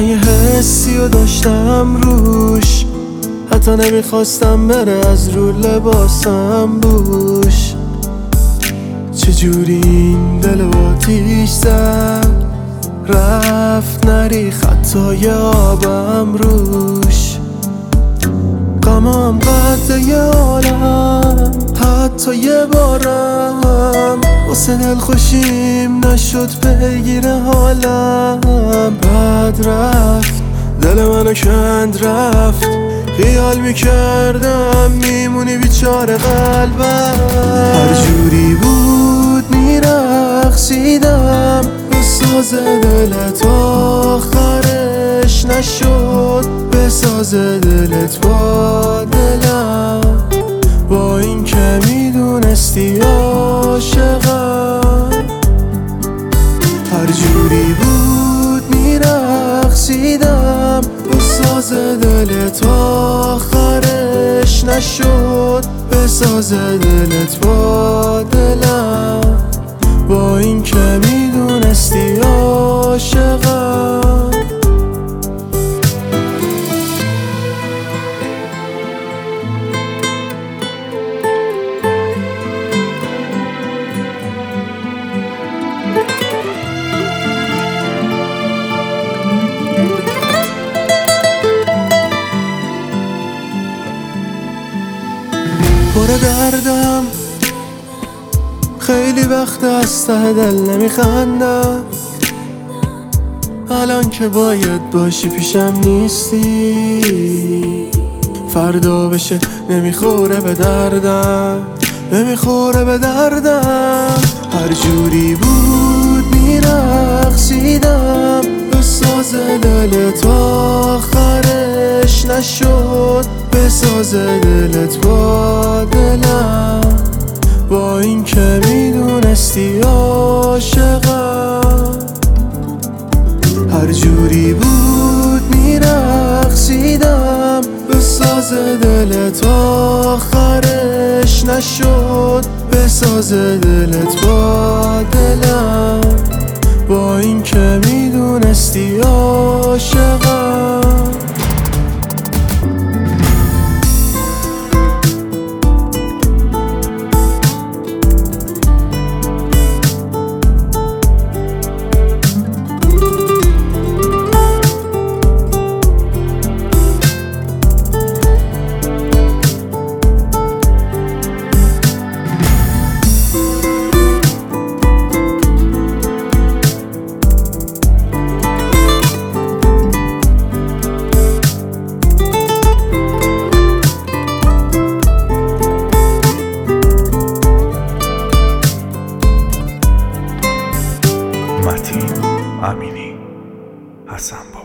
من یه حسی رو داشتم روش، حتی نمیخواستم بره از رو لباسم بوش. چجوری این دل و آتیش زد، رفت نری خطای آبم روش. غمام قد یه عالم، حتی یه بارم واسه دل خوشیم نشد بگیر حالم. بعد رفت دل منو کند رفت، خیال میکردم میمونی بیچاره قلبم. هر جوری بود میرقصیدم بساز دلت، آخرش نشد بساز دلت با دلم. با این که میدونستی عاشقم. هر جوری بود میرقصیدم بساز دلت، آخرش نشد بساز دلت با دلم. با این که میدونستی عاشقم. پر دردم، خیلی وقت از ته دل نمیخندم. الان که باید باشی پیشم نیستی، فردا بشه نمیخوره به دردم، نمیخوره به دردم. هر جوری بود میرقصیدم بساز دلت، آخرش نشد بساز دلت با دلم. با این که میدونستی عاشقم. هر جوری بود میرقصیدم بساز دلت، آخرش نشد بساز دلت با دلم. با این که میدونستی عاشقم. متین امینی، حسن